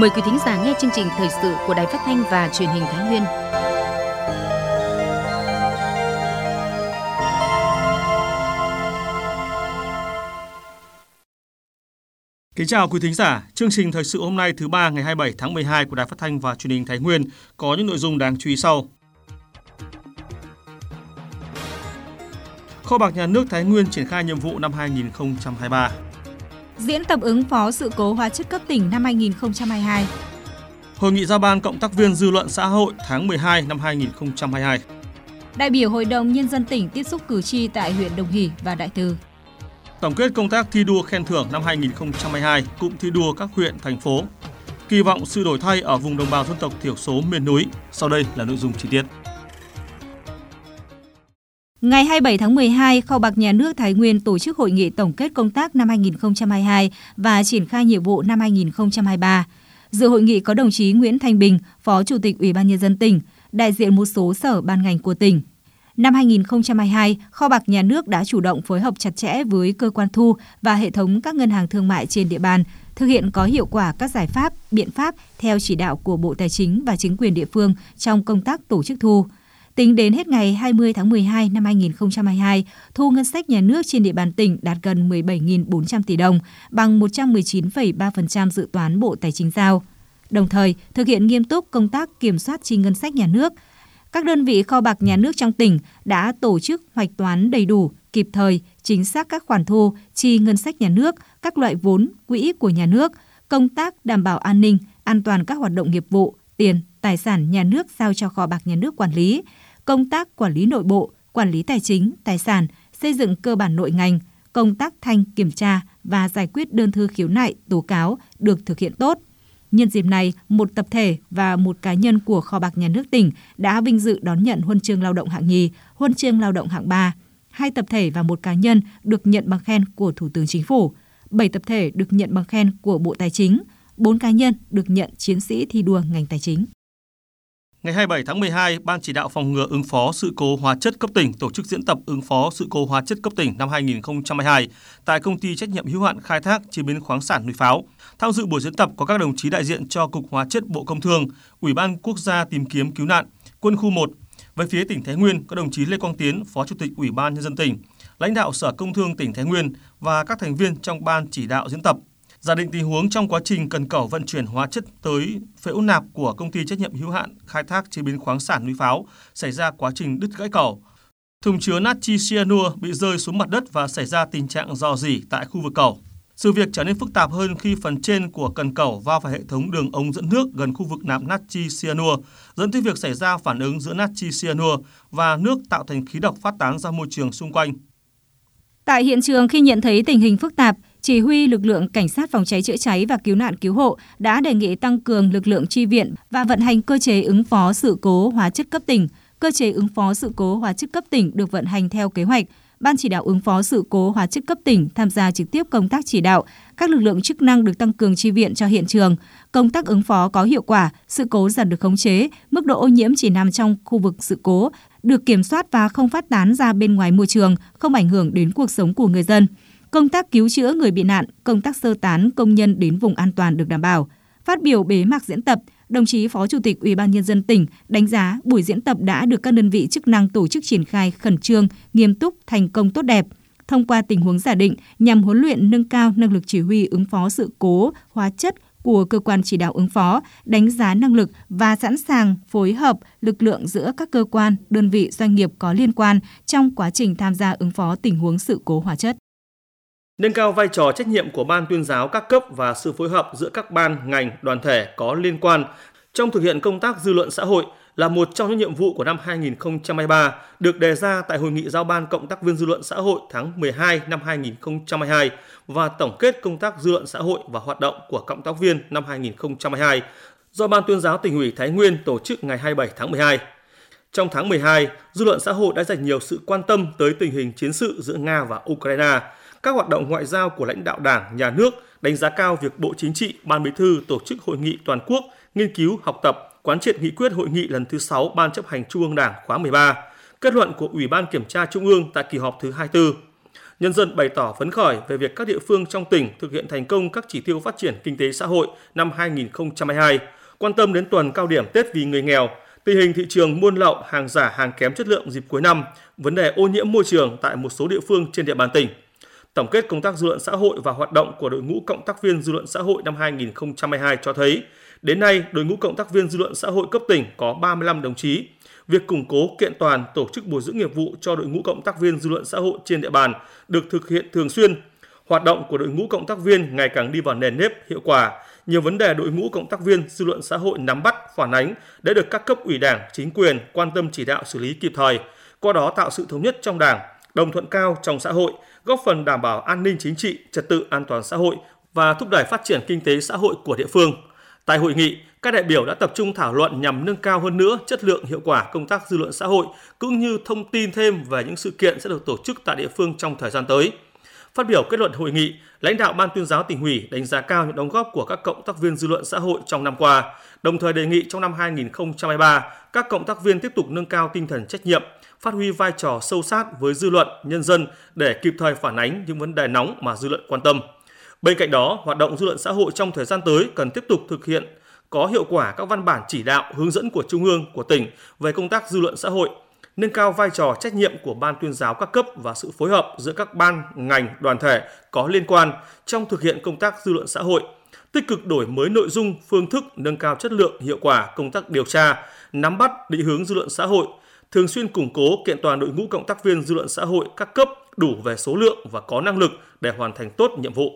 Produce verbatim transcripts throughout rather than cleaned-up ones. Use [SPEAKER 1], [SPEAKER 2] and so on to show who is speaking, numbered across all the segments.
[SPEAKER 1] Mời quý thính giả nghe chương trình thời sự của Đài Phát thanh và Truyền hình Thái Nguyên.
[SPEAKER 2] Kính chào quý thính giả, chương trình thời sự hôm nay thứ ba ngày hai mươi bảy tháng mười hai của Đài Phát thanh và Truyền hình Thái Nguyên có những nội dung đáng chú ý sau. Kho bạc Nhà nước Thái Nguyên triển khai nhiệm vụ năm hai nghìn không trăm hai mươi ba.
[SPEAKER 3] Diễn tập ứng phó sự cố hóa chất cấp tỉnh năm hai nghìn không trăm hai mươi hai.
[SPEAKER 2] Hội nghị giao ban cộng tác viên dư luận xã hội tháng mười hai năm hai nghìn không trăm hai mươi hai.
[SPEAKER 3] Đại biểu Hội đồng Nhân dân tỉnh tiếp xúc cử tri tại huyện Đồng Hỷ và Đại Từ.
[SPEAKER 2] Tổng kết công tác thi đua khen thưởng năm hai nghìn không trăm hai mươi hai, cụm thi đua các huyện, thành phố. Kỳ vọng sự đổi thay ở vùng đồng bào dân tộc thiểu số miền núi. Sau đây là nội dung chi tiết.
[SPEAKER 3] Ngày hai mươi bảy tháng mười hai, Kho bạc Nhà nước Thái Nguyên tổ chức hội nghị tổng kết công tác năm hai nghìn không trăm hai mươi hai và triển khai nhiệm vụ năm hai nghìn không trăm hai mươi ba. Dự hội nghị có đồng chí Nguyễn Thanh Bình, Phó Chủ tịch Ủy ban Nhân dân tỉnh, đại diện một số sở ban ngành của tỉnh. Năm hai nghìn không trăm hai mươi hai, Kho bạc Nhà nước đã chủ động phối hợp chặt chẽ với cơ quan thu và hệ thống các ngân hàng thương mại trên địa bàn, thực hiện có hiệu quả các giải pháp, biện pháp theo chỉ đạo của Bộ Tài chính và chính quyền địa phương trong công tác tổ chức thu. Tính đến hết ngày hai mươi tháng mười hai năm hai nghìn không trăm hai mươi hai, thu ngân sách nhà nước trên địa bàn tỉnh đạt gần mười bảy nghìn bốn trăm tỷ đồng, bằng một trăm mười chín phẩy ba phần trăm dự toán Bộ Tài chính giao. Đồng thời, thực hiện nghiêm túc công tác kiểm soát chi ngân sách nhà nước. Các đơn vị kho bạc nhà nước trong tỉnh đã tổ chức hoạch toán đầy đủ, kịp thời, chính xác các khoản thu, chi ngân sách nhà nước, các loại vốn, quỹ của nhà nước, công tác đảm bảo an ninh, an toàn các hoạt động nghiệp vụ, tiền, tài sản nhà nước giao cho kho bạc nhà nước quản lý, công tác quản lý nội bộ, quản lý tài chính, tài sản, xây dựng cơ bản nội ngành, công tác thanh kiểm tra và giải quyết đơn thư khiếu nại, tố cáo được thực hiện tốt. Nhân dịp này, một tập thể và một cá nhân của Kho bạc Nhà nước tỉnh đã vinh dự đón nhận huân chương lao động hạng nhì, huân chương lao động hạng ba. Hai tập thể và một cá nhân được nhận bằng khen của Thủ tướng Chính phủ. Bảy tập thể được nhận bằng khen của Bộ Tài chính. Bốn cá nhân được nhận chiến sĩ thi đua ngành tài chính.
[SPEAKER 2] Ngày hai mươi bảy tháng mười hai, Ban chỉ đạo phòng ngừa ứng phó sự cố hóa chất cấp tỉnh tổ chức diễn tập ứng phó sự cố hóa chất cấp tỉnh năm hai nghìn không trăm hai mươi hai tại công ty trách nhiệm hữu hạn khai thác chế biến khoáng sản Núi Pháo. Tham dự buổi diễn tập có các đồng chí đại diện cho Cục Hóa chất Bộ Công Thương, Ủy ban Quốc gia tìm kiếm cứu nạn, Quân khu một. Với phía tỉnh Thái Nguyên có đồng chí Lê Quang Tiến, Phó Chủ tịch Ủy ban Nhân dân tỉnh, lãnh đạo Sở Công Thương tỉnh Thái Nguyên và các thành viên trong ban chỉ đạo diễn tập. Giả định tình huống trong quá trình cần cẩu vận chuyển hóa chất tới phễu nạp của công ty trách nhiệm hữu hạn khai thác chế biến khoáng sản Núi Pháo xảy ra quá trình đứt gãy cẩu. Thùng chứa natri cyanua bị rơi xuống mặt đất và xảy ra tình trạng rò rỉ tại khu vực cẩu. Sự việc trở nên phức tạp hơn khi phần trên của cần cẩu va vào hệ thống đường ống dẫn nước gần khu vực nạp natri cyanua, dẫn tới việc xảy ra phản ứng giữa natri cyanua và nước tạo thành khí độc phát tán ra môi trường xung quanh.
[SPEAKER 3] Tại hiện trường, khi nhận thấy tình hình phức tạp, Chỉ huy lực lượng Cảnh sát phòng cháy chữa cháy và cứu nạn cứu hộ đã đề nghị tăng cường lực lượng chi viện và vận hành cơ chế ứng phó sự cố hóa chất cấp tỉnh. Cơ chế ứng phó sự cố hóa chất cấp tỉnh được vận hành theo kế hoạch. Ban chỉ đạo ứng phó sự cố hóa chất cấp tỉnh tham gia trực tiếp công tác chỉ đạo. Các lực lượng chức năng được tăng cường chi viện cho hiện trường. Công tác ứng phó có hiệu quả, sự cố dần được khống chế, mức độ ô nhiễm chỉ nằm trong khu vực sự cố, được kiểm soát và không phát tán ra bên ngoài môi trường, không ảnh hưởng đến cuộc sống của người dân. Công tác cứu chữa người bị nạn, công tác sơ tán công nhân đến vùng an toàn được đảm bảo. Phát biểu bế mạc diễn tập, đồng chí Phó Chủ tịch Ủy ban Nhân dân tỉnh đánh giá buổi diễn tập đã được các đơn vị chức năng tổ chức triển khai khẩn trương, nghiêm túc, thành công tốt đẹp. Thông qua tình huống giả định nhằm huấn luyện nâng cao năng lực chỉ huy ứng phó sự cố hóa chất của cơ quan chỉ đạo ứng phó, đánh giá năng lực và sẵn sàng phối hợp lực lượng giữa các cơ quan, đơn vị doanh nghiệp có liên quan trong quá trình tham gia ứng phó tình huống sự cố hóa chất.
[SPEAKER 2] Nâng cao vai trò trách nhiệm của ban tuyên giáo các cấp và sự phối hợp giữa các ban, ngành, đoàn thể có liên quan trong thực hiện công tác dư luận xã hội là một trong những nhiệm vụ của năm hai nghìn không trăm hai mươi ba được đề ra tại Hội nghị giao ban cộng tác viên dư luận xã hội tháng mười hai năm hai nghìn không trăm hai mươi hai và tổng kết công tác dư luận xã hội và hoạt động của cộng tác viên năm hai nghìn không trăm hai mươi hai do Ban tuyên giáo Tỉnh ủy Thái Nguyên tổ chức ngày hai mươi bảy tháng mười hai. Trong tháng mười hai, dư luận xã hội đã dành nhiều sự quan tâm tới tình hình chiến sự giữa Nga và Ukraine, các hoạt động ngoại giao của lãnh đạo Đảng, Nhà nước, đánh giá cao việc Bộ Chính trị, Ban Bí thư tổ chức hội nghị toàn quốc, nghiên cứu, học tập, quán triệt nghị quyết hội nghị lần thứ sáu Ban chấp hành Trung ương Đảng khóa mười ba, kết luận của Ủy ban Kiểm tra Trung ương tại kỳ họp thứ hai mươi tư. Nhân dân bày tỏ phấn khởi về việc các địa phương trong tỉnh thực hiện thành công các chỉ tiêu phát triển kinh tế xã hội năm hai nghìn không trăm hai mươi hai, quan tâm đến tuần cao điểm Tết vì người nghèo, tình hình thị trường buôn lậu, hàng giả, hàng kém chất lượng dịp cuối năm, vấn đề ô nhiễm môi trường tại một số địa phương trên địa bàn tỉnh. Tổng kết công tác dư luận xã hội và hoạt động của đội ngũ cộng tác viên dư luận xã hội năm hai nghìn không trăm hai mươi hai cho thấy, đến nay đội ngũ cộng tác viên dư luận xã hội cấp tỉnh có ba mươi lăm đồng chí. Việc củng cố, kiện toàn, tổ chức bồi dưỡng nghiệp vụ cho đội ngũ cộng tác viên dư luận xã hội trên địa bàn được thực hiện thường xuyên. Hoạt động của đội ngũ cộng tác viên ngày càng đi vào nền nếp, hiệu quả. Nhiều vấn đề đội ngũ cộng tác viên dư luận xã hội nắm bắt, phản ánh đã được các cấp ủy Đảng, chính quyền quan tâm chỉ đạo xử lý kịp thời, qua đó tạo sự thống nhất trong Đảng, đồng thuận cao trong xã hội, góp phần đảm bảo an ninh chính trị, trật tự an toàn xã hội và thúc đẩy phát triển kinh tế xã hội của địa phương. Tại hội nghị, các đại biểu đã tập trung thảo luận nhằm nâng cao hơn nữa chất lượng, hiệu quả công tác dư luận xã hội cũng như thông tin thêm về những sự kiện sẽ được tổ chức tại địa phương trong thời gian tới. Phát biểu kết luận hội nghị, lãnh đạo Ban Tuyên giáo Tỉnh ủy đánh giá cao những đóng góp của các cộng tác viên dư luận xã hội trong năm qua, đồng thời đề nghị trong năm hai nghìn không trăm hai mươi ba, các cộng tác viên tiếp tục nâng cao tinh thần trách nhiệm, phát huy vai trò sâu sát với dư luận, nhân dân để kịp thời phản ánh những vấn đề nóng mà dư luận quan tâm. Bên cạnh đó, hoạt động dư luận xã hội trong thời gian tới cần tiếp tục thực hiện có hiệu quả các văn bản chỉ đạo, hướng dẫn của Trung ương, của tỉnh về công tác dư luận xã hội, nâng cao vai trò trách nhiệm của Ban Tuyên giáo các cấp và sự phối hợp giữa các ban, ngành, đoàn thể có liên quan trong thực hiện công tác dư luận xã hội, tích cực đổi mới nội dung, phương thức, nâng cao chất lượng, hiệu quả công tác điều tra, nắm bắt, định hướng dư luận xã hội, thường xuyên củng cố, kiện toàn đội ngũ cộng tác viên dư luận xã hội các cấp đủ về số lượng và có năng lực để hoàn thành tốt nhiệm vụ.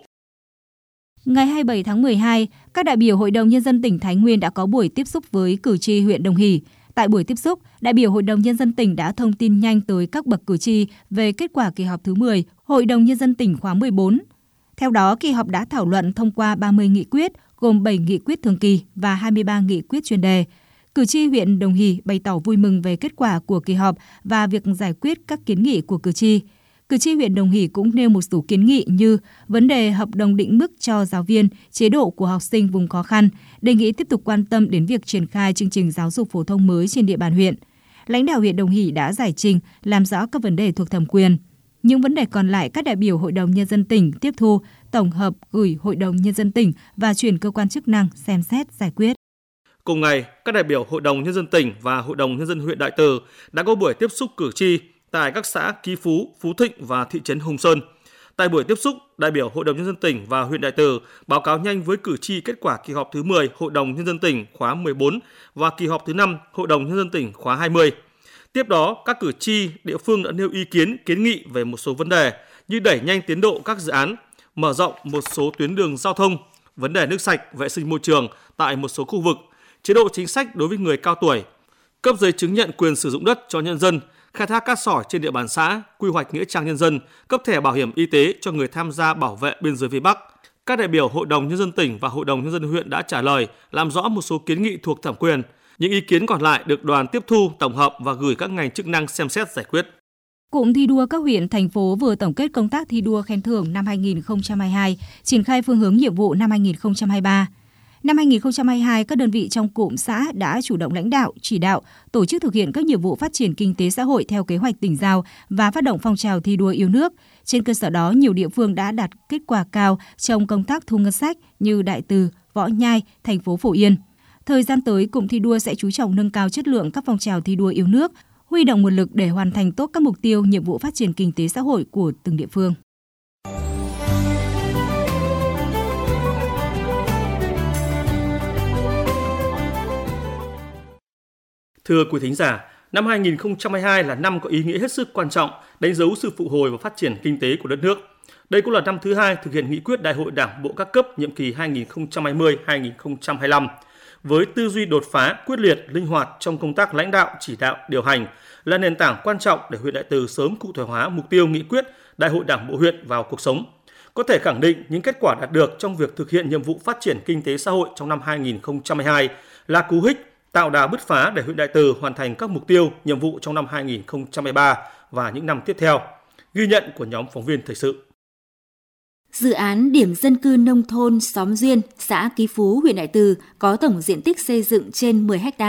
[SPEAKER 3] Ngày hai mươi bảy tháng mười hai, các đại biểu Hội đồng Nhân dân tỉnh Thái Nguyên đã có buổi tiếp xúc với cử tri huyện Đồng Hỷ. Tại buổi tiếp xúc, đại biểu Hội đồng Nhân dân tỉnh đã thông tin nhanh tới các bậc cử tri về kết quả kỳ họp thứ mười Hội đồng Nhân dân tỉnh khóa mười bốn. Theo đó, kỳ họp đã thảo luận thông qua ba mươi nghị quyết, gồm bảy nghị quyết thường kỳ và hai mươi ba nghị quyết chuyên đề. Cử tri huyện Đồng Hỷ bày tỏ vui mừng về kết quả của kỳ họp và việc giải quyết các kiến nghị của cử tri. Cử tri huyện Đồng Hỷ cũng nêu một số kiến nghị như vấn đề hợp đồng định mức cho giáo viên, chế độ của học sinh vùng khó khăn, đề nghị tiếp tục quan tâm đến việc triển khai chương trình giáo dục phổ thông mới trên địa bàn huyện. Lãnh đạo huyện Đồng Hỷ đã giải trình, làm rõ các vấn đề thuộc thẩm quyền. Những vấn đề còn lại các đại biểu Hội đồng Nhân dân tỉnh tiếp thu, tổng hợp gửi Hội đồng Nhân dân tỉnh và chuyển cơ quan chức năng xem xét giải quyết.
[SPEAKER 2] Cùng ngày, các đại biểu Hội đồng Nhân dân tỉnh và Hội đồng Nhân dân huyện Đại Từ đã có buổi tiếp xúc cử tri tại các xã Kỳ Phú, Phú Thịnh và thị trấn Hùng Sơn. Tại buổi tiếp xúc, đại biểu Hội đồng Nhân dân tỉnh và huyện Đại Từ báo cáo nhanh với cử tri kết quả kỳ họp thứ mười Hội đồng Nhân dân tỉnh khóa mười bốn và kỳ họp thứ năm Hội đồng Nhân dân tỉnh khóa hai mươi. Tiếp đó, các cử tri địa phương đã nêu ý kiến, kiến nghị về một số vấn đề như đẩy nhanh tiến độ các dự án, mở rộng một số tuyến đường giao thông, vấn đề nước sạch, vệ sinh môi trường tại một số khu vực, chế độ chính sách đối với người cao tuổi, cấp giấy chứng nhận quyền sử dụng đất cho nhân dân, khai thác cát sỏi trên địa bàn xã, quy hoạch nghĩa trang nhân dân, cấp thẻ bảo hiểm y tế cho người tham gia bảo vệ biên giới phía Bắc. Các đại biểu Hội đồng Nhân dân tỉnh và Hội đồng Nhân dân huyện đã trả lời, làm rõ một số kiến nghị thuộc thẩm quyền. Những ý kiến còn lại được đoàn tiếp thu, tổng hợp và gửi các ngành chức năng xem xét giải quyết.
[SPEAKER 3] Cụm thi đua các huyện, thành phố vừa tổng kết công tác thi đua khen thưởng năm hai nghìn không trăm hai mươi hai, triển khai phương hướng nhiệm vụ năm hai nghìn không trăm hai mươi ba. Năm hai nghìn không trăm hai mươi hai, các đơn vị trong cụm xã đã chủ động lãnh đạo, chỉ đạo, tổ chức thực hiện các nhiệm vụ phát triển kinh tế xã hội theo kế hoạch tỉnh giao và phát động phong trào thi đua yêu nước. Trên cơ sở đó, nhiều địa phương đã đạt kết quả cao trong công tác thu ngân sách như Đại Từ, Võ Nhai, thành phố Phổ Yên. Thời gian tới, cụm thi đua sẽ chú trọng nâng cao chất lượng các phong trào thi đua yêu nước, huy động nguồn lực để hoàn thành tốt các mục tiêu, nhiệm vụ phát triển kinh tế xã hội của từng địa phương.
[SPEAKER 2] Thưa quý thính giả, năm hai nghìn không trăm hai mươi hai là năm có ý nghĩa hết sức quan trọng, đánh dấu sự phục hồi và phát triển kinh tế của đất nước. Đây cũng là năm thứ hai thực hiện nghị quyết Đại hội Đảng bộ các cấp nhiệm kỳ hai nghìn không trăm hai mươi đến hai nghìn không trăm hai mươi lăm. Với tư duy đột phá, quyết liệt, linh hoạt trong công tác lãnh đạo, chỉ đạo, điều hành là nền tảng quan trọng để huyện Đại Từ sớm cụ thể hóa mục tiêu nghị quyết Đại hội Đảng bộ huyện vào cuộc sống. Có thể khẳng định những kết quả đạt được trong việc thực hiện nhiệm vụ phát triển kinh tế xã hội trong năm hai nghìn không trăm hai mươi hai là cú hích tạo đà bứt phá để huyện Đại Từ hoàn thành các mục tiêu, nhiệm vụ trong năm hai nghìn không trăm hai mươi ba và những năm tiếp theo. Ghi nhận của nhóm phóng viên thời sự.
[SPEAKER 4] Dự án điểm dân cư nông thôn Xóm Duyên, xã Kỳ Phú, huyện Đại Từ có tổng diện tích xây dựng trên mười héc ta,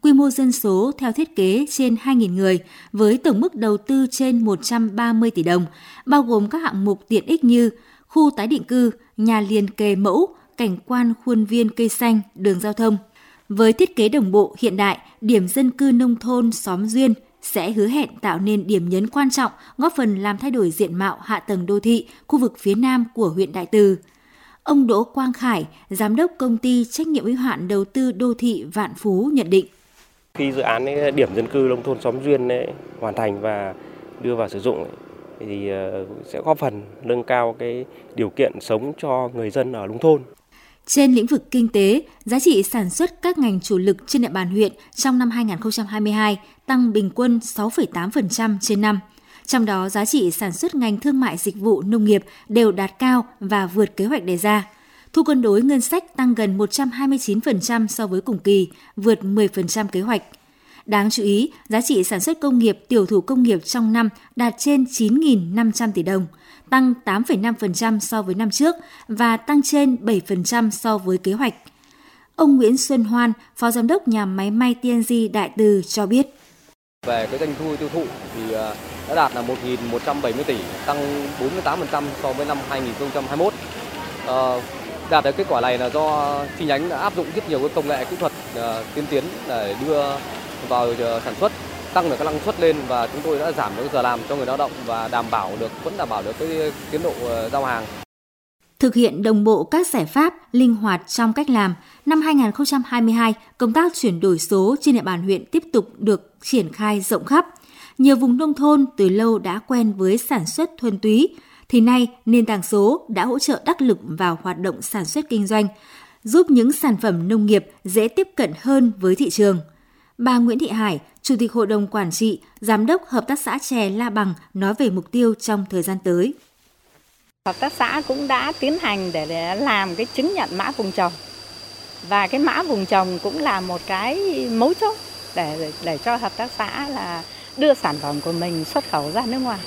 [SPEAKER 4] quy mô dân số theo thiết kế trên hai nghìn người, với tổng mức đầu tư trên một trăm ba mươi tỷ đồng, bao gồm các hạng mục tiện ích như khu tái định cư, nhà liền kề mẫu, cảnh quan khuôn viên cây xanh, đường giao thông. Với thiết kế đồng bộ hiện đại, điểm dân cư nông thôn xóm Duyên sẽ hứa hẹn tạo nên điểm nhấn quan trọng, góp phần làm thay đổi diện mạo hạ tầng đô thị khu vực phía Nam của huyện Đại Từ. Ông Đỗ Quang Khải, giám đốc công ty trách nhiệm hữu hạn đầu tư đô thị Vạn Phú nhận định:
[SPEAKER 5] Khi dự án ấy, điểm dân cư nông thôn xóm Duyên ấy, hoàn thành và đưa vào sử dụng ấy, thì sẽ góp phần nâng cao cái điều kiện sống cho người dân ở nông thôn.
[SPEAKER 4] Trên lĩnh vực kinh tế, giá trị sản xuất các ngành chủ lực trên địa bàn huyện trong năm hai không hai hai tăng bình quân sáu phẩy tám phần trăm trên năm. Trong đó, giá trị sản xuất ngành thương mại dịch vụ nông nghiệp đều đạt cao và vượt kế hoạch đề ra. Thu cân đối ngân sách tăng gần một trăm hai mươi chín phần trăm so với cùng kỳ, vượt mười phần trăm kế hoạch. Đáng chú ý, giá trị sản xuất công nghiệp, tiểu thủ công nghiệp trong năm đạt trên chín nghìn năm trăm tỷ đồng, tăng tám phẩy năm phần trăm so với năm trước và tăng trên bảy phần trăm so với kế hoạch. Ông Nguyễn Xuân Hoan, Phó Giám đốc nhà máy may tê en giê Đại Từ cho biết.
[SPEAKER 6] Về cái doanh thu tiêu thụ thì đã đạt là một nghìn một trăm bảy mươi tỷ, tăng bốn mươi tám phần trăm so với năm hai không hai mốt. À, đạt được kết quả này là do chi nhánh đã áp dụng rất nhiều cái công nghệ kỹ thuật uh, tiên tiến để đưa vào uh, sản xuất, tăng được cái năng suất lên và chúng tôi đã giảm được giờ làm cho người lao động và đảm bảo được vẫn đảm bảo được cái tiến độ uh, giao hàng.
[SPEAKER 4] Thực hiện đồng bộ các giải pháp linh hoạt trong cách làm, năm hai không hai hai, công tác chuyển đổi số trên địa bàn huyện tiếp tục được triển khai rộng khắp. Nhiều vùng nông thôn từ lâu đã quen với sản xuất thuần túy, thì nay nền tảng số đã hỗ trợ đắc lực vào hoạt động sản xuất kinh doanh, giúp những sản phẩm nông nghiệp dễ tiếp cận hơn với thị trường. Bà Nguyễn Thị Hải, Chủ tịch Hội đồng Quản trị, Giám đốc Hợp tác xã chè La Bằng nói về mục tiêu trong thời gian tới.
[SPEAKER 7] Hợp tác xã cũng đã tiến hành để làm cái chứng nhận mã vùng trồng. Và cái mã vùng trồng cũng là một cái mấu chốt để, để cho hợp tác xã là đưa sản phẩm của mình xuất khẩu ra nước ngoài.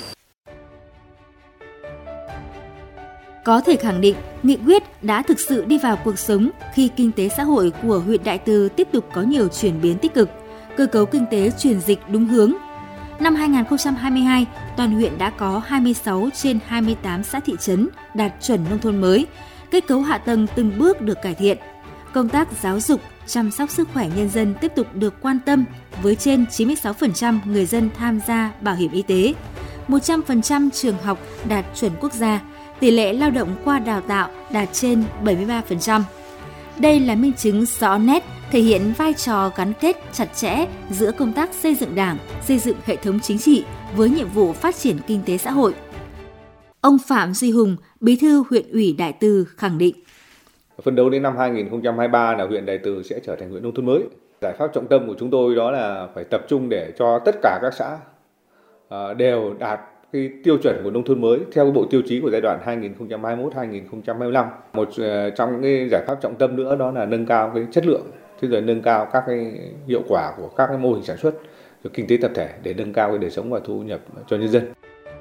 [SPEAKER 4] Có thể khẳng định, nghị quyết đã thực sự đi vào cuộc sống khi kinh tế xã hội của huyện Đại Từ tiếp tục có nhiều chuyển biến tích cực, cơ cấu kinh tế chuyển dịch đúng hướng. Năm hai không hai hai, toàn huyện đã có hai mươi sáu trên hai mươi tám xã thị trấn đạt chuẩn nông thôn mới, kết cấu hạ tầng từng bước được cải thiện. Công tác giáo dục, chăm sóc sức khỏe nhân dân tiếp tục được quan tâm với trên chín mươi sáu phần trăm người dân tham gia bảo hiểm y tế, một trăm phần trăm trường học đạt chuẩn quốc gia, tỷ lệ lao động qua đào tạo đạt trên bảy mươi ba phần trăm. Đây là minh chứng rõ nét thể hiện vai trò gắn kết chặt chẽ giữa công tác xây dựng Đảng, xây dựng hệ thống chính trị với nhiệm vụ phát triển kinh tế xã hội. Ông Phạm Duy Hùng, Bí thư huyện ủy Đại Từ khẳng định:
[SPEAKER 8] Phấn đấu đến năm hai không hai ba là huyện Đại Từ sẽ trở thành huyện nông thôn mới. Giải pháp trọng tâm của chúng tôi đó là phải tập trung để cho tất cả các xã đều đạt cái tiêu chuẩn của nông thôn mới theo bộ tiêu chí của giai đoạn hai nghìn không trăm hai mươi mốt đến hai nghìn không trăm hai mươi lăm. Một trong những cái giải pháp trọng tâm nữa đó là nâng cao cái chất lượng, thế rồi nâng cao các cái hiệu quả của các cái mô hình sản xuất, rồi kinh tế tập thể để nâng cao cái đời sống và thu nhập cho nhân dân.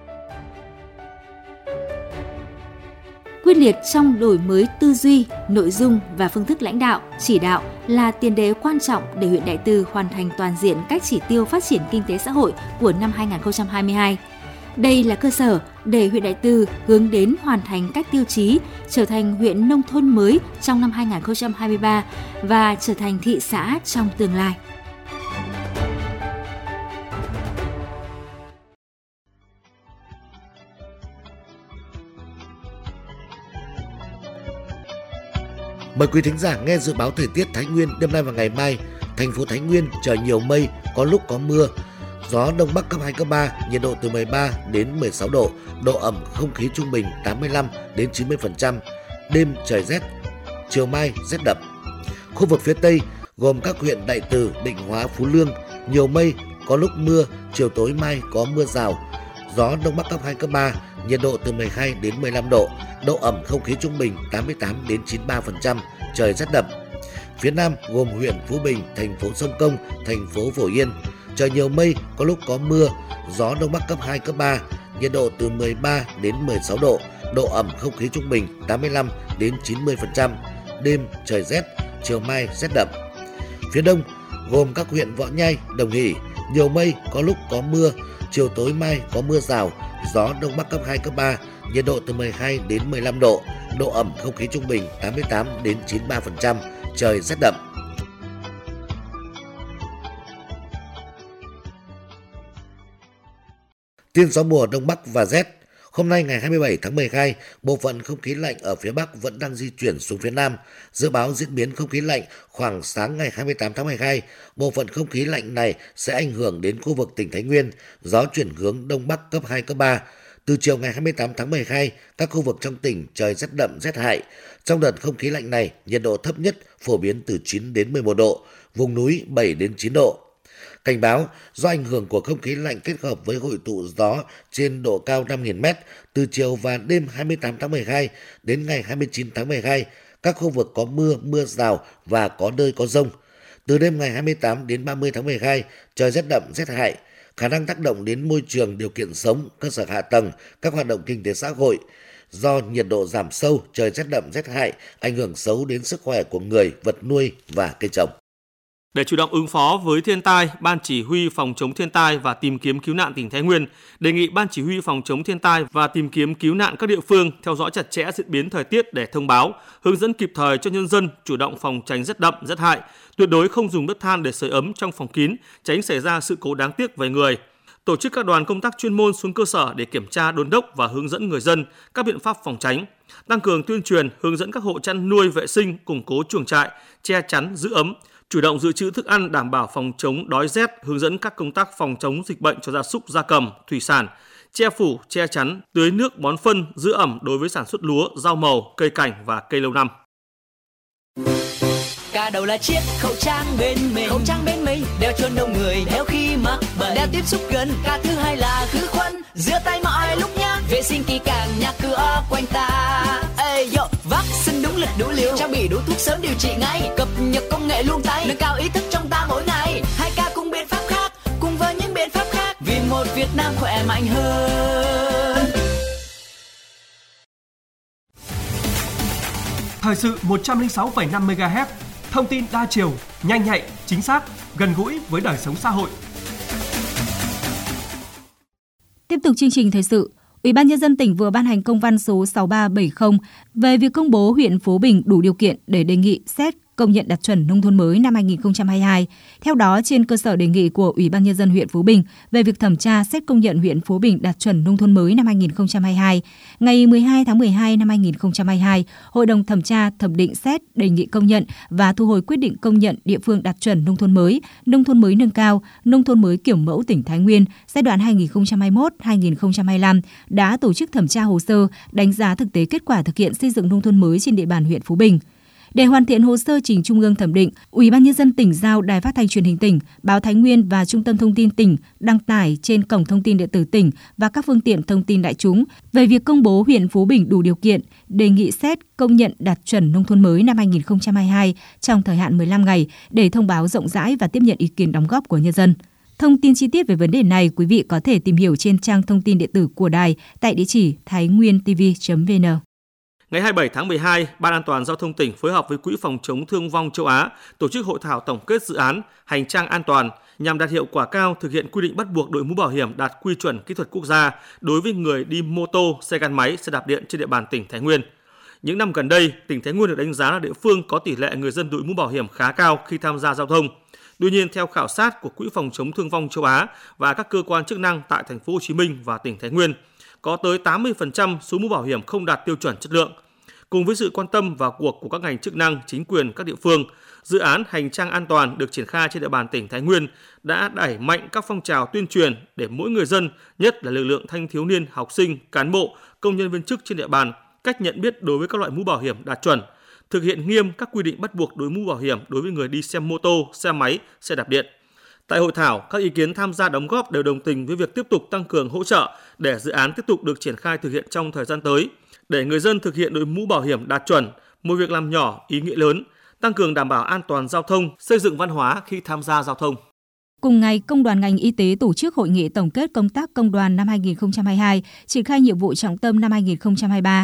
[SPEAKER 4] Quyết liệt trong đổi mới tư duy, nội dung và phương thức lãnh đạo, chỉ đạo là tiền đề quan trọng để huyện Đại Từ hoàn thành toàn diện các chỉ tiêu phát triển kinh tế xã hội của năm hai không hai hai. Đây là cơ sở để huyện Đại Từ hướng đến hoàn thành các tiêu chí trở thành huyện nông thôn mới trong năm hai không hai ba và trở thành thị xã trong tương lai.
[SPEAKER 9] Mời quý thính giả nghe dự báo thời tiết Thái Nguyên đêm nay và ngày mai. Thành phố Thái Nguyên trời nhiều mây, có lúc có mưa. Gió Đông Bắc cấp hai, cấp ba, nhiệt độ từ mười ba đến mười sáu độ, độ ẩm không khí trung bình tám mươi lăm đến chín mươi phần trăm. Đêm trời rét, chiều mai rét đậm. Khu vực phía Tây gồm các huyện Đại Từ, Định Hóa, Phú Lương, nhiều mây, có lúc mưa, chiều tối mai có mưa rào. Gió Đông Bắc cấp hai, cấp ba, nhiệt độ từ mười hai đến mười lăm độ, độ ẩm không khí trung bình tám mươi tám đến chín mươi ba phần trăm, trời rét đậm. Phía Nam gồm huyện Phú Bình, thành phố Sông Công, thành phố Phổ Yên, trời nhiều mây, có lúc có mưa, gió Đông Bắc cấp hai, cấp ba, nhiệt độ từ mười ba đến mười sáu độ, độ ẩm không khí trung bình tám mươi lăm đến chín mươi phần trăm, đêm trời rét, chiều mai rét đậm. Phía Đông gồm các huyện Võ Nhai, Đồng Hỷ, nhiều mây, có lúc có mưa, chiều tối mai có mưa rào, gió đông bắc cấp hai, cấp ba, nhiệt độ từ mười hai đến mười lăm độ, độ ẩm không khí trung bình tám mươi tám đến chín mươi ba phần trăm, trời rét đậm. Tiên gió mùa đông bắc và rét. Hôm nay ngày hai mươi bảy tháng mười hai, bộ phận không khí lạnh ở phía Bắc vẫn đang di chuyển xuống phía Nam. Dự báo diễn biến không khí lạnh khoảng sáng ngày hai mươi tám tháng mười hai, bộ phận không khí lạnh này sẽ ảnh hưởng đến khu vực tỉnh Thái Nguyên, gió chuyển hướng Đông Bắc cấp hai, cấp ba. Từ chiều ngày hai mươi tám tháng mười hai, các khu vực trong tỉnh trời rét đậm, rét hại. Trong đợt không khí lạnh này, nhiệt độ thấp nhất phổ biến từ chín đến mười một độ, vùng núi bảy đến chín độ. Cảnh báo, do ảnh hưởng của không khí lạnh kết hợp với hội tụ gió trên độ cao năm nghìn mét, từ chiều và đêm hai mươi tám tháng mười hai đến ngày hai mươi chín tháng mười hai, các khu vực có mưa, mưa rào và có nơi có dông. Từ đêm ngày hai mươi tám đến ba mươi tháng mười hai, trời rét đậm, rét hại, khả năng tác động đến môi trường, điều kiện sống, cơ sở hạ tầng, các hoạt động kinh tế xã hội. Do nhiệt độ giảm sâu, trời rét đậm, rét hại, ảnh hưởng xấu đến sức khỏe của người, vật nuôi và cây trồng.
[SPEAKER 2] Để chủ động ứng phó với thiên tai, Ban Chỉ huy Phòng chống thiên tai và tìm kiếm cứu nạn tỉnh Thái Nguyên đề nghị Ban Chỉ huy Phòng chống thiên tai và tìm kiếm cứu nạn các địa phương theo dõi chặt chẽ diễn biến thời tiết để thông báo, hướng dẫn kịp thời cho nhân dân chủ động phòng tránh rét đậm, rét hại, tuyệt đối không dùng bếp than để sưởi ấm trong phòng kín, tránh xảy ra sự cố đáng tiếc về người. Tổ chức các đoàn công tác chuyên môn xuống cơ sở để kiểm tra, đôn đốc và hướng dẫn người dân các biện pháp phòng tránh, tăng cường tuyên truyền, hướng dẫn các hộ chăn nuôi vệ sinh, củng cố chuồng trại, che chắn, giữ ấm, chủ động dự trữ thức ăn đảm bảo phòng chống đói rét, hướng dẫn các công tác phòng chống dịch bệnh cho gia súc, gia cầm, thủy sản, che phủ, che chắn, tưới nước, bón phân, giữ ẩm đối với sản xuất lúa, rau màu, cây cảnh và cây lâu năm.
[SPEAKER 10] Cả đầu là chiếc khẩu trang bên mình, khẩu trang bên mình đeo cho đông người đeo khi mắc bệnh, đeo tiếp xúc gần. Cả thứ hai là khử khuẩn, rửa tay mọi lúc nhá, vệ sinh kỹ càng nhà cửa quanh ta. Ê yo, vaccine đúng lịch đủ liều, trang bị đủ thuốc sớm điều trị ngay, cập nhật công nghệ luôn tay, nâng cao ý thức trong ta mỗi ngày. Hai ca cùng biện pháp khác, cùng với những biện pháp khác, vì một Việt Nam khỏe mạnh hơn.
[SPEAKER 11] Thời sự một trăm lẻ sáu phẩy năm mê ga héc, thông tin đa chiều, nhanh nhạy, chính xác, gần gũi với đời sống xã hội.
[SPEAKER 3] Tiếp tục chương trình thời sự, Ủy ban Nhân dân tỉnh vừa ban hành công văn số sáu ba bảy không về việc công bố huyện Phú Bình đủ điều kiện để đề nghị xét công nhận đạt chuẩn nông thôn mới năm hai nghìn không trăm hai mươi hai. Theo đó, trên cơ sở đề nghị của Ủy ban Nhân dân huyện Phú Bình về việc thẩm tra xét công nhận huyện Phú Bình đạt chuẩn nông thôn mới năm hai nghìn không trăm hai mươi hai, ngày mười hai tháng mười hai năm hai nghìn không trăm hai mươi hai, Hội đồng thẩm tra thẩm định xét đề nghị công nhận và thu hồi quyết định công nhận địa phương đạt chuẩn nông thôn mới, nông thôn mới nâng cao, nông thôn mới kiểu mẫu tỉnh Thái Nguyên giai đoạn hai nghìn không trăm hai mươi mốt đến hai nghìn không trăm hai mươi lăm đã tổ chức thẩm tra hồ sơ, đánh giá thực tế kết quả thực hiện xây dựng nông thôn mới trên địa bàn huyện Phú Bình. Để hoàn thiện hồ sơ trình Trung ương thẩm định, Ủy ban Nhân dân tỉnh giao Đài Phát thanh Truyền hình tỉnh, Báo Thái Nguyên và Trung tâm Thông tin tỉnh đăng tải trên cổng thông tin điện tử tỉnh và các phương tiện thông tin đại chúng về việc công bố huyện Phú Bình đủ điều kiện đề nghị xét công nhận đạt chuẩn nông thôn mới năm hai nghìn không trăm hai mươi hai trong thời hạn mười lăm ngày để thông báo rộng rãi và tiếp nhận ý kiến đóng góp của nhân dân. Thông tin chi tiết về vấn đề này quý vị có thể tìm hiểu trên trang thông tin điện tử của Đài tại địa chỉ thái nguyên t v chấm v n.
[SPEAKER 2] Ngày hai mươi bảy tháng mười hai, Ban An toàn Giao thông tỉnh phối hợp với Quỹ phòng chống thương vong châu Á tổ chức hội thảo tổng kết dự án Hành trang an toàn nhằm đạt hiệu quả cao thực hiện quy định bắt buộc đội mũ bảo hiểm đạt quy chuẩn kỹ thuật quốc gia đối với người đi mô tô, xe gắn máy, xe đạp điện trên địa bàn tỉnh Thái Nguyên. Những năm gần đây, tỉnh Thái Nguyên được đánh giá là địa phương có tỷ lệ người dân đội mũ bảo hiểm khá cao khi tham gia giao thông. Tuy nhiên, theo khảo sát của Quỹ phòng chống thương vong châu Á và các cơ quan chức năng tại thành phố Hồ Chí Minh và tỉnh Thái Nguyên, có tới tám mươi phần trăm số mũ bảo hiểm không đạt tiêu chuẩn chất lượng. Cùng với sự quan tâm vào cuộc của các ngành chức năng, chính quyền các địa phương, dự án Hành trang an toàn được triển khai trên địa bàn tỉnh Thái Nguyên đã đẩy mạnh các phong trào tuyên truyền để mỗi người dân, nhất là lực lượng thanh thiếu niên, học sinh, cán bộ, công nhân viên chức trên địa bàn, cách nhận biết đối với các loại mũ bảo hiểm đạt chuẩn, thực hiện nghiêm các quy định bắt buộc đối mũ bảo hiểm đối với người đi xe mô tô, xe máy, xe đạp điện. Tại hội thảo, các ý kiến tham gia đóng góp đều đồng tình với việc tiếp tục tăng cường hỗ trợ để dự án tiếp tục được triển khai thực hiện trong thời gian tới, để người dân thực hiện đội mũ bảo hiểm đạt chuẩn, một việc làm nhỏ ý nghĩa lớn, tăng cường đảm bảo an toàn giao thông, xây dựng văn hóa khi tham gia giao thông.
[SPEAKER 3] Cùng ngày, Công đoàn ngành y tế tổ chức hội nghị tổng kết công tác công đoàn năm hai nghìn không trăm hai mươi hai, triển khai nhiệm vụ trọng tâm năm hai nghìn không trăm hai mươi ba.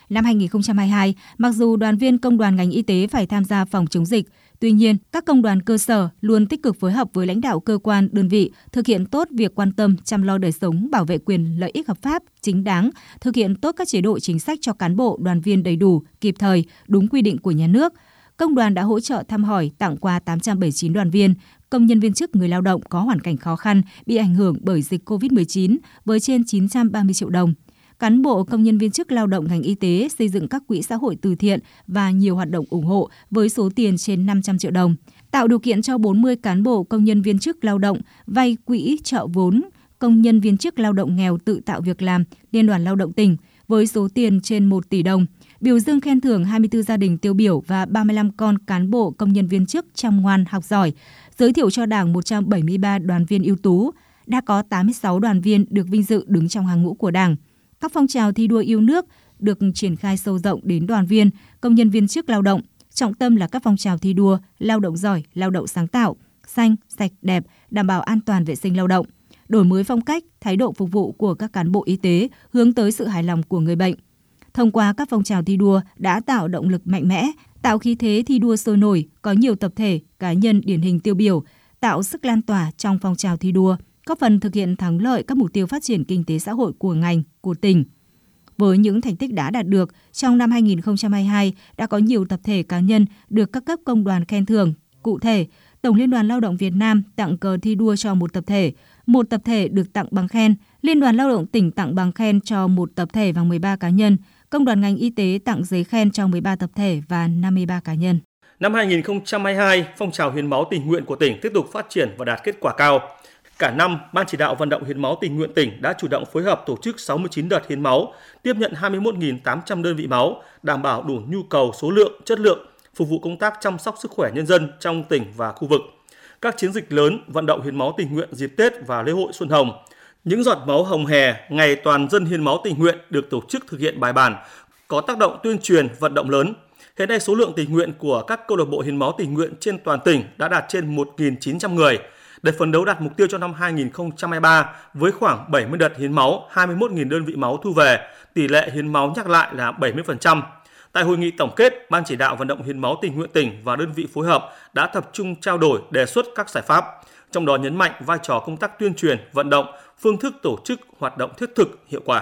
[SPEAKER 3] Năm hai nghìn không trăm hai mươi hai, mặc dù đoàn viên công đoàn ngành y tế phải tham gia phòng chống dịch, tuy nhiên, các công đoàn cơ sở luôn tích cực phối hợp với lãnh đạo cơ quan, đơn vị, thực hiện tốt việc quan tâm, chăm lo đời sống, bảo vệ quyền lợi ích hợp pháp, chính đáng, thực hiện tốt các chế độ chính sách cho cán bộ, đoàn viên đầy đủ, kịp thời, đúng quy định của nhà nước. Công đoàn đã hỗ trợ thăm hỏi, tặng quà tám trăm bảy mươi chín đoàn viên, công nhân viên chức, người lao động có hoàn cảnh khó khăn bị ảnh hưởng bởi dịch covid mười chín với trên chín trăm ba mươi triệu đồng. Cán bộ, công nhân viên chức lao động ngành y tế xây dựng các quỹ xã hội từ thiện và nhiều hoạt động ủng hộ với số tiền trên năm trăm triệu đồng. Tạo điều kiện cho bốn mươi cán bộ, công nhân viên chức lao động vay quỹ trợ vốn công nhân viên chức lao động nghèo tự tạo việc làm Liên đoàn Lao động tỉnh với số tiền trên một tỷ đồng. Biểu dương khen thưởng hai mươi tư gia đình tiêu biểu và ba mươi lăm con cán bộ, công nhân viên chức chăm ngoan học giỏi. Giới thiệu cho Đảng một trăm bảy mươi ba đoàn viên ưu tú. Đã có tám mươi sáu đoàn viên được vinh dự đứng trong hàng ngũ của Đảng. Các phong trào thi đua yêu nước được triển khai sâu rộng đến đoàn viên, công nhân viên chức lao động. Trọng tâm là các phong trào thi đua, lao động giỏi, lao động sáng tạo, xanh, sạch, đẹp, đảm bảo an toàn vệ sinh lao động. Đổi mới phong cách, thái độ phục vụ của các cán bộ y tế hướng tới sự hài lòng của người bệnh. Thông qua các phong trào thi đua đã tạo động lực mạnh mẽ, tạo khí thế thi đua sôi nổi, có nhiều tập thể, cá nhân điển hình tiêu biểu, tạo sức lan tỏa trong phong trào thi đua, góp phần thực hiện thắng lợi các mục tiêu phát triển kinh tế xã hội của ngành, của tỉnh. Với những thành tích đã đạt được, trong năm hai nghìn không trăm hai mươi hai đã có nhiều tập thể cá nhân được các cấp công đoàn khen thưởng. Cụ thể, Tổng Liên đoàn Lao động Việt Nam tặng cờ thi đua cho một tập thể, một tập thể được tặng bằng khen, Liên đoàn Lao động tỉnh tặng bằng khen cho một tập thể và mười ba cá nhân, Công đoàn ngành y tế tặng giấy khen cho mười ba tập thể và năm mươi ba cá nhân.
[SPEAKER 2] Năm hai nghìn không trăm hai mươi hai, phong trào hiến máu tình nguyện của tỉnh tiếp tục phát triển và đạt kết quả cao. Cả năm, Ban chỉ đạo vận động hiến máu tình nguyện tỉnh đã chủ động phối hợp tổ chức sáu mươi chín đợt hiến máu, tiếp nhận hai mươi mốt nghìn tám trăm đơn vị máu, đảm bảo đủ nhu cầu số lượng, chất lượng, phục vụ công tác chăm sóc sức khỏe nhân dân trong tỉnh và khu vực. Các chiến dịch lớn vận động hiến máu tình nguyện dịp Tết và lễ hội Xuân Hồng, những giọt máu hồng hè, ngày toàn dân hiến máu tình nguyện được tổ chức thực hiện bài bản, có tác động tuyên truyền, vận động lớn. Hiện nay số lượng tình nguyện của các câu lạc bộ hiến máu tình nguyện trên toàn tỉnh đã đạt trên một nghìn chín trăm người. Để phấn đấu đạt mục tiêu cho năm hai nghìn không trăm hai mươi ba với khoảng bảy mươi đợt hiến máu, hai mươi mốt nghìn đơn vị máu thu về, tỷ lệ hiến máu nhắc lại là bảy mươi phần trăm. Tại hội nghị tổng kết, Ban chỉ đạo vận động hiến máu tình nguyện tỉnh và đơn vị phối hợp đã tập trung trao đổi, đề xuất các giải pháp, trong đó nhấn mạnh vai trò công tác tuyên truyền, vận động, phương thức tổ chức hoạt động thiết thực, hiệu quả.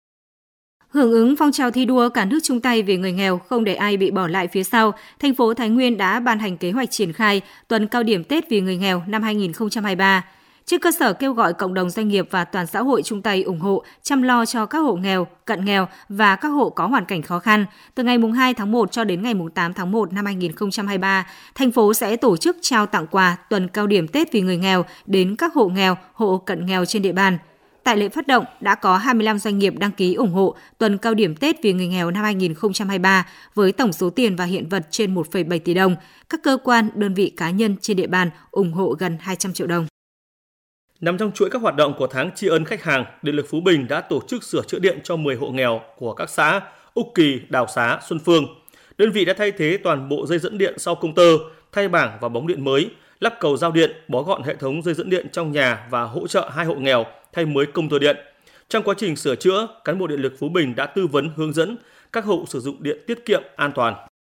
[SPEAKER 3] Hưởng ứng phong trào thi đua cả nước chung tay vì người nghèo, không để ai bị bỏ lại phía sau, thành phố Thái Nguyên đã ban hành kế hoạch triển khai tuần cao điểm Tết vì người nghèo năm hai nghìn không trăm hai mươi ba. Trên cơ sở kêu gọi cộng đồng doanh nghiệp và toàn xã hội chung tay ủng hộ, chăm lo cho các hộ nghèo, cận nghèo và các hộ có hoàn cảnh khó khăn, từ ngày hai tháng một cho đến ngày tám tháng một năm hai nghìn không trăm hai mươi ba, thành phố sẽ tổ chức trao tặng quà tuần cao điểm Tết vì người nghèo đến các hộ nghèo, hộ cận nghèo trên địa bàn. Tại lễ phát động đã có hai mươi lăm doanh nghiệp đăng ký ủng hộ tuần cao điểm Tết vì người nghèo năm hai nghìn không trăm hai mươi ba với tổng số tiền và hiện vật trên một phẩy bảy tỷ đồng. Các cơ quan, đơn vị cá nhân trên địa bàn ủng hộ gần hai trăm triệu đồng.
[SPEAKER 2] Nằm trong chuỗi các hoạt động của tháng tri ân khách hàng, Điện lực Phú Bình đã tổ chức sửa chữa điện cho mười hộ nghèo của các xã Úc Kỳ, Đào Xá, Xuân Phương. Đơn vị đã thay thế toàn bộ dây dẫn điện sau công tơ, thay bảng và bóng điện mới, lắp cầu giao điện, bó gọn hệ thống dây dẫn điện trong nhà và hỗ trợ hai hộ nghèo thay mới công tơ điện. Trong quá trình sửa chữa, cán bộ Điện lực Phú Bình đã tư vấn hướng dẫn các hộ sử dụng điện tiết kiệm, an toàn.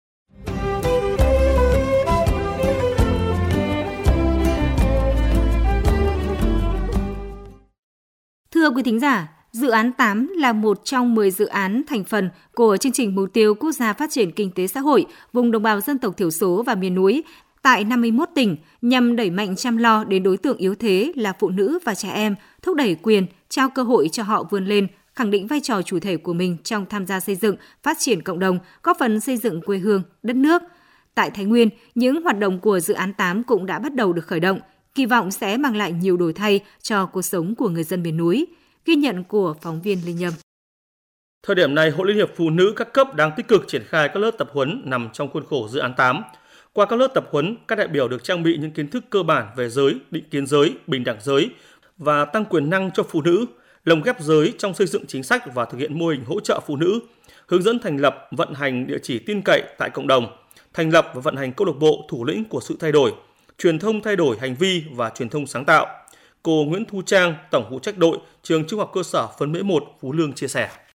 [SPEAKER 3] Thưa quý thính giả, dự án tám là một trong mười dự án thành phần của chương trình Mục tiêu Quốc gia Phát triển Kinh tế Xã hội vùng đồng bào dân tộc thiểu số và miền núi tại năm mươi mốt tỉnh nhằm đẩy mạnh chăm lo đến đối tượng yếu thế là phụ nữ và trẻ em, thúc đẩy quyền, trao cơ hội cho họ vươn lên, khẳng định vai trò chủ thể của mình trong tham gia xây dựng, phát triển cộng đồng, góp phần xây dựng quê hương, đất nước. Tại Thái Nguyên, những hoạt động của dự án tám cũng đã bắt đầu được khởi động, kỳ vọng sẽ mang lại nhiều đổi thay cho cuộc sống của người dân miền núi. Ghi nhận của phóng viên Linh Nhâm.
[SPEAKER 2] Thời điểm này, Hội Liên hiệp Phụ nữ các cấp đang tích cực triển khai các lớp tập huấn nằm trong khuôn khổ dự án tám. Qua các lớp tập huấn, các đại biểu được trang bị những kiến thức cơ bản về giới, định kiến giới, bình đẳng giới và tăng quyền năng cho phụ nữ, lồng ghép giới trong xây dựng chính sách và thực hiện mô hình hỗ trợ phụ nữ, hướng dẫn thành lập, vận hành địa chỉ tin cậy tại cộng đồng, thành lập và vận hành câu lạc bộ thủ lĩnh của sự thay đổi, truyền thông thay đổi hành vi và truyền thông sáng tạo. Cô Nguyễn Thu Trang, Tổng phụ trách đội, trường Trung học cơ sở Phấn Mễ một, Phú Lương chia sẻ.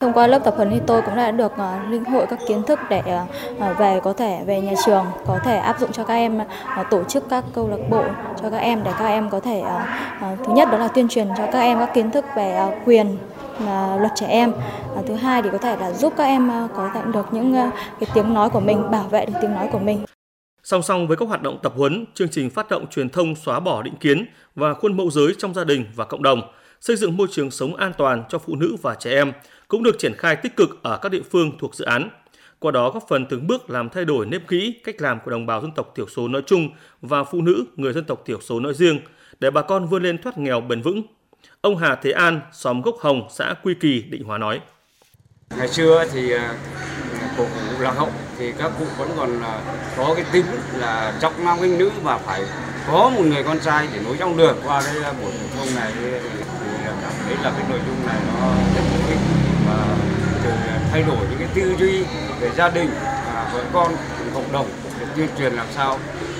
[SPEAKER 12] Thông qua lớp tập huấn thì tôi cũng đã được uh, lĩnh hội các kiến thức để uh, về có thể về nhà trường có thể áp dụng cho các em, uh, tổ chức các câu lạc bộ cho các em để các em có thể uh, uh, thứ nhất đó là tuyên truyền cho các em các kiến thức về uh, quyền uh, luật trẻ em. Uh, thứ hai thì có thể là giúp các em uh, có thể được những uh, cái tiếng nói của mình, bảo vệ được tiếng nói của mình.
[SPEAKER 2] Song song với các hoạt động tập huấn, chương trình phát động truyền thông xóa bỏ định kiến và khuôn mẫu giới trong gia đình và cộng đồng, xây dựng môi trường sống an toàn cho phụ nữ và trẻ em cũng được triển khai tích cực ở các địa phương thuộc dự án. Qua đó góp phần từng bước làm thay đổi nếp nghĩ, cách làm của đồng bào dân tộc thiểu số nói chung và phụ nữ người dân tộc thiểu số nói riêng để bà con vươn lên thoát nghèo bền vững. Ông Hà Thế An, xóm Gốc Hồng, xã Quy Kỳ, Định Hóa nói:
[SPEAKER 13] Ngày xưa thì cổ vũ lạc hậu thì các cụ vẫn còn có cái tính là trọng nam khinh nữ và phải có một người con trai để nối dòng đường. Qua đây buổi phổ thông này thì cảm thấy là cái nội dung này nó rất hữu ích và từ thay đổi những cái tư duy về gia đình, vợ con, cộng đồng để tuyên truyền làm sao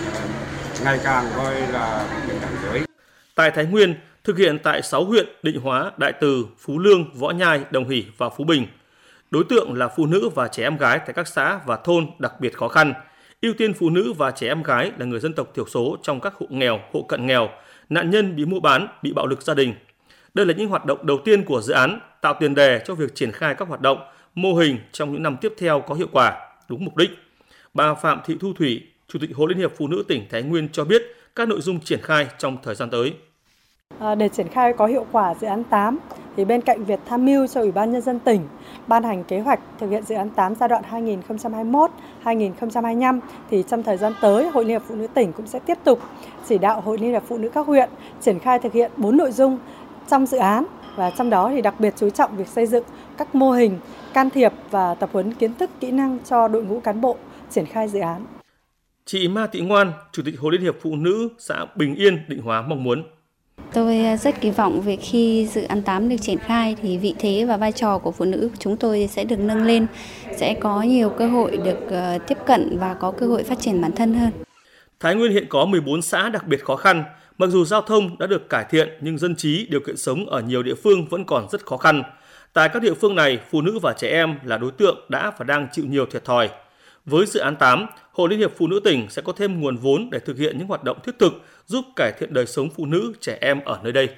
[SPEAKER 13] ngày càng coi là bình đẳng giới.
[SPEAKER 2] Tại Thái Nguyên, thực hiện tại sáu huyện Định Hóa, Đại Từ, Phú Lương, Võ Nhai, Đồng Hỷ và Phú Bình. Đối tượng là phụ nữ và trẻ em gái tại các xã và thôn đặc biệt khó khăn. Ưu tiên phụ nữ và trẻ em gái là người dân tộc thiểu số trong các hộ nghèo, hộ cận nghèo, nạn nhân bị mua bán, bị bạo lực gia đình. Đây là những hoạt động đầu tiên của dự án, tạo tiền đề cho việc triển khai các hoạt động, mô hình trong những năm tiếp theo có hiệu quả, đúng mục đích. Bà Phạm Thị Thu Thủy, Chủ tịch Hội Liên hiệp Phụ nữ tỉnh Thái Nguyên cho biết các nội dung triển khai trong thời gian tới.
[SPEAKER 14] À, để triển khai có hiệu quả dự án tám, thì bên cạnh việc tham mưu cho Ủy ban Nhân dân tỉnh ban hành kế hoạch thực hiện dự án tám giai đoạn hai nghìn không trăm hai mươi mốt đến hai nghìn không trăm hai mươi lăm, thì trong thời gian tới, Hội Liên hiệp Phụ nữ tỉnh cũng sẽ tiếp tục chỉ đạo Hội Liên hiệp Phụ nữ các huyện triển khai thực hiện bốn nội dung trong dự án, và trong đó thì đặc biệt chú trọng việc xây dựng các mô hình can thiệp và tập huấn kiến thức kỹ năng cho đội ngũ cán bộ triển khai dự án.
[SPEAKER 2] Chị Ma Thị Ngoan, Chủ tịch Hội Liên hiệp Phụ nữ xã Bình Yên, Định Hóa mong muốn:
[SPEAKER 15] Tôi rất kỳ vọng về khi dự án tám được triển khai thì vị thế và vai trò của phụ nữ chúng tôi sẽ được nâng lên, sẽ có nhiều cơ hội được tiếp cận và có cơ hội phát triển bản thân hơn.
[SPEAKER 2] Thái Nguyên hiện có mười bốn xã đặc biệt khó khăn. Mặc dù giao thông đã được cải thiện nhưng dân trí, điều kiện sống ở nhiều địa phương vẫn còn rất khó khăn. Tại các địa phương này, phụ nữ và trẻ em là đối tượng đã và đang chịu nhiều thiệt thòi. Với dự án tám, Hội Liên hiệp Phụ nữ tỉnh sẽ có thêm nguồn vốn để thực hiện những hoạt động thiết thực giúp cải thiện đời sống phụ nữ, trẻ em ở nơi đây.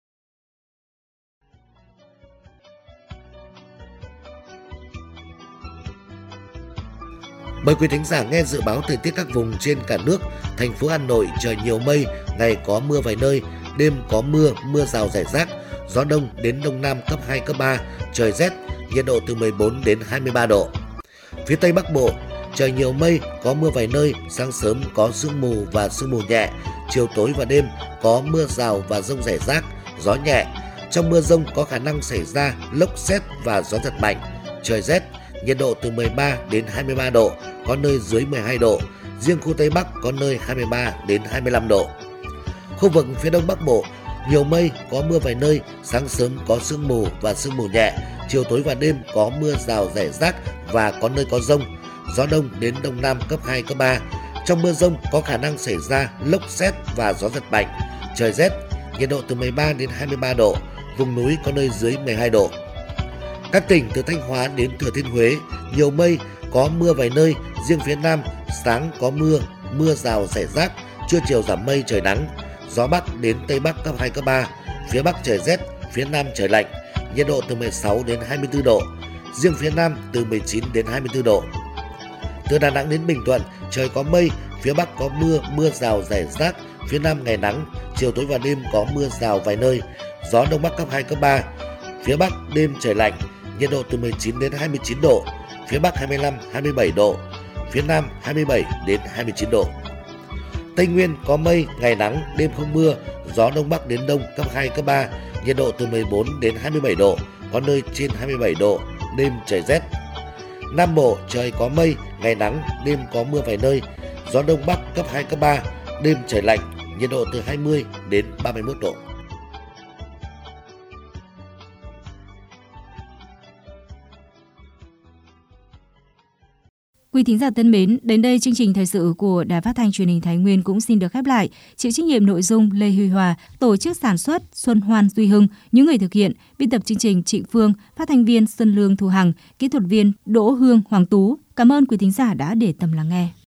[SPEAKER 9] Mời quý thính giả nghe dự báo thời tiết các vùng trên cả nước. Thành phố Hà Nội trời nhiều mây, ngày có mưa vài nơi, đêm có mưa, mưa rào rải rác, gió đông đến đông nam cấp hai, cấp ba, trời rét, nhiệt độ từ mười bốn đến hai mươi ba độ. Phía Tây Bắc Bộ, trời nhiều mây, có mưa vài nơi, sáng sớm có sương mù và sương mù nhẹ, chiều tối và đêm có mưa rào và dông rải rác, gió nhẹ. Trong mưa dông có khả năng xảy ra lốc sét và gió giật mạnh, trời rét, nhiệt độ từ mười ba đến hai mươi ba độ, có nơi dưới mười hai độ, riêng khu Tây Bắc có nơi hai mươi ba đến hai mươi lăm độ. Khu vực phía Đông Bắc Bộ, nhiều mây, có mưa vài nơi, sáng sớm có sương mù và sương mù nhẹ, chiều tối và đêm có mưa rào rải rác và có nơi có dông, gió đông đến đông nam cấp hai, cấp ba. Trong mưa dông có khả năng xảy ra lốc sét và gió giật mạnh, trời rét, nhiệt độ từ mười ba đến hai mươi ba độ, vùng núi có nơi dưới mười hai độ. Các tỉnh từ Thanh Hóa đến Thừa Thiên Huế, nhiều mây, có mưa vài nơi, riêng phía Nam, sáng có mưa, mưa rào rải rác, trưa chiều giảm mây trời nắng, gió Bắc đến Tây Bắc cấp hai, cấp ba, phía Bắc trời rét, phía Nam trời lạnh, nhiệt độ từ mười sáu đến hai mươi tư độ, riêng phía Nam từ mười chín đến hai mươi tư độ. Từ Đà Nẵng đến Bình Thuận, trời có mây, phía Bắc có mưa, mưa rào rải rác, phía Nam ngày nắng, chiều tối và đêm có mưa rào vài nơi, gió Đông Bắc cấp hai, cấp ba, phía Bắc đêm trời lạnh, nhiệt độ từ mười chín đến hai mươi chín độ, phía Bắc hai mươi lăm đến hai mươi bảy độ, phía Nam hai mươi bảy đến hai mươi chín độ. Tây Nguyên có mây, ngày nắng, đêm không mưa, gió Đông Bắc đến Đông cấp hai, cấp ba, nhiệt độ từ mười bốn đến hai mươi bảy độ, có nơi trên hai mươi bảy độ, đêm trời rét. Nam Bộ trời có mây, ngày nắng, đêm có mưa vài nơi, gió Đông Bắc cấp hai, cấp ba, đêm trời lạnh, nhiệt độ từ hai mươi đến ba mươi mốt độ.
[SPEAKER 3] Quý thính giả thân mến, đến đây chương trình thời sự của Đài Phát thanh Truyền hình Thái Nguyên cũng xin được khép lại. Chịu trách nhiệm nội dung Lê Huy Hòa, tổ chức sản xuất Xuân Hoan Duy Hưng, những người thực hiện biên tập chương trình Trịnh Phương, phát thanh viên Xuân Lương Thu Hằng, kỹ thuật viên Đỗ Hương Hoàng Tú. Cảm ơn quý thính giả đã để tâm lắng nghe.